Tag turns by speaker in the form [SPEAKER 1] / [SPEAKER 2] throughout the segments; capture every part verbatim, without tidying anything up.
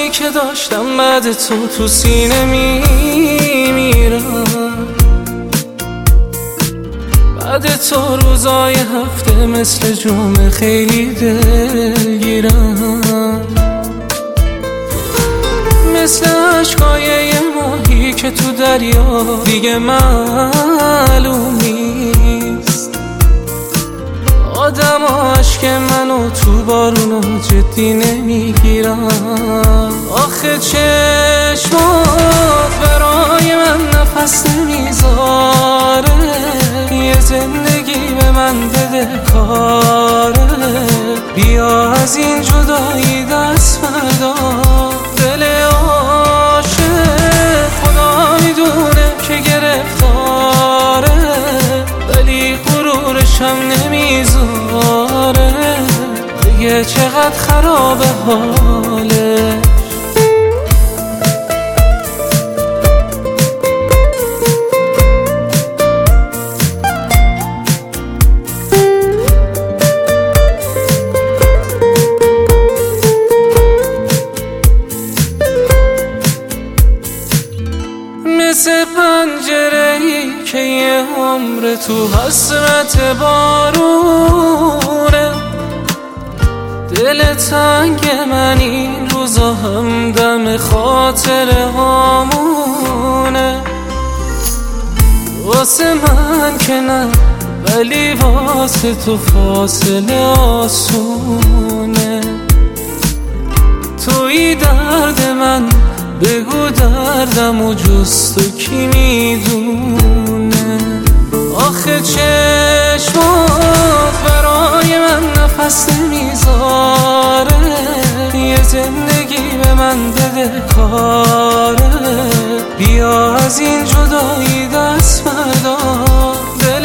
[SPEAKER 1] روزایی که داشتم بعد تو تو سینه میمیرم، بعد تو روزای هفته مثل جمعه خیلی دلگیرم، مثل عشقای یه ماهی که تو دریا دیگه معلوم نیست. آدم عشق منو تو بارونو جدی نمیگیرم. آخه چشمات برای من نفس نمیذاره، یه زندگی به من بده کاره. بیا از این جدایی دست بردار، دل عاشق خدا میدونه که گرفتاره، ولی غرورشم نمیذاره. دیگه چقدر خرابه حاله. مثل پنجره‌ای که یه عمر تو حسرت بارونه، دل تنگ من این روزا همدم خاطره هامونه. واسه من که نه، ولی واسه تو فاصله آسونه. توی درد من بگو دردم و جز تو کی میدونه. آخه چشمات برای من نفس نمیذاره، یه زندگی به من بده کاره. بیا از این جدایی دست بردار، دل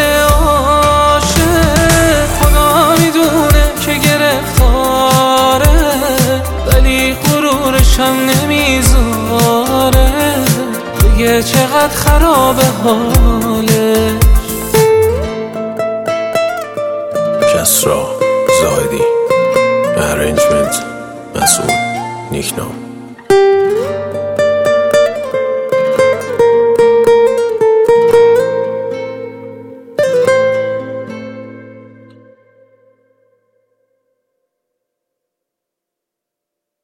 [SPEAKER 1] عاشق خدا میدونه که گرفتاره، ولی غرورشم نمیذاره. دیگه چقدر خرابه حاله.
[SPEAKER 2] کسرا زاهدی، ارنجمنت مسعود نیکنام.